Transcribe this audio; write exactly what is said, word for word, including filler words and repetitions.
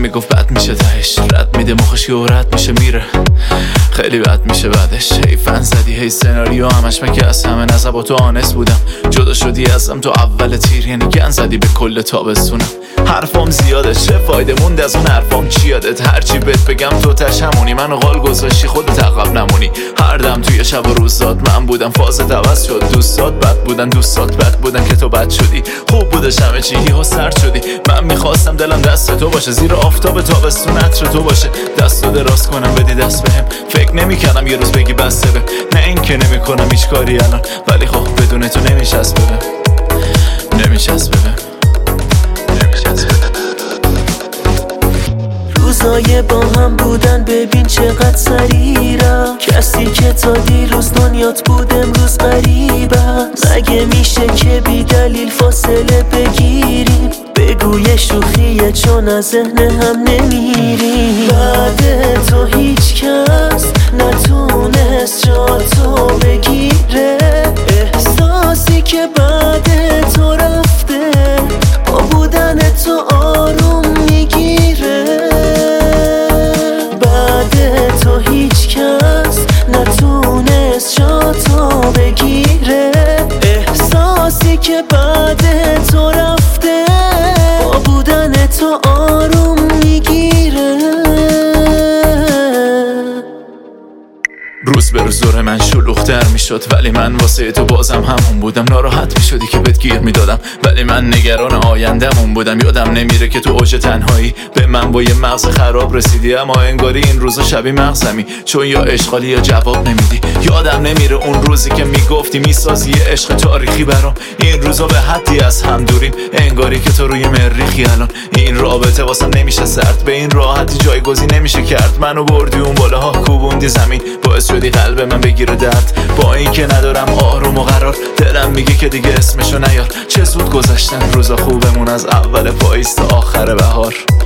میگفت بد میشه تهش، رد میده مخش و رد میشه میره، خیلی بد میشه بعدش. هی فن زدی هی سناریو همش مگه از همه نزد با تو آنس بودم، جدا شدی ازم تو اول تیر، یعنی گن زدی به کل تابستونم. حرفام زیاده چه فایده موند از اون حرفام چی یادت، هرچی بهت بگم تو تش همونی، منو قال گذاشتی خودت عقب نمونی. هر دم توی شب و روزات من بودم، فازت عوض شد، دوستات بد بودن دوستات بد بودن که تو بد شدی. خوب بودش همه چی یهو سرد شدی، من میخواستم دلم دست تو باشه، زیر آفتاب تابستون عطر تو باشه، دستو دراز کنم بدی دست بهم. فکر نمی‌کردم یه روز بگی بس به، نه اینکه نمی‌کنم هیچ کاری الان، ولی خب بدون تو نمی‌چسبه بهم، نمی‌چسبه بهم، نمی‌چسبه بهم. روزای با هم بودن ببین چقدر سریع رفت، کسی که تا دیروز دنیات بود امروز غریب است. مگه میشه که بی دلیل فاصله بگیریم، بگو یه شوخیه چون از ذهن هم نمیریم. بعد تو هیچ کس نتونست جا تو بگیره، احساسی که بعد تو رفته با بودن تو آروم میگیره. بعد تو هیچ کس نتونست جا تو بگیره، احساسی که بعد تو رفته با بودن تو آروم میگیره. روز به روز دور من شلوغ‌تر میشد، ولی من واسه تو بازم همون بودم. ناراحت میشدی که بهت گیر میدادم، ولی من نگران آینده‌مون بودم. یادم نمیره که تو اوج تنهایی به من با یه مغز خراب رسیدی، اما انگاری این روزا شبیه مغزمی، چون یا اشغالی یا جواب نمیدی. یادم نمیره اون روزی که میگفتی میسازی یه عشق تاریخی برام، این روزا به حدی از هم دوریم، انگاری که تو روی مریخی الان. این رابطه واسم نمیشه سرد، به این راحتی جایگزین نمیشه کرد. منو بردی اون بالاها کوبوندی زمین، باعث شدی قلب من بگیره درد. با این که ندارم آروم و قرار، دلم میگه که دیگه اسمشو نیار. چه زود گذشتن روزا خوبمون، از اول پاییز تا آخر بهار.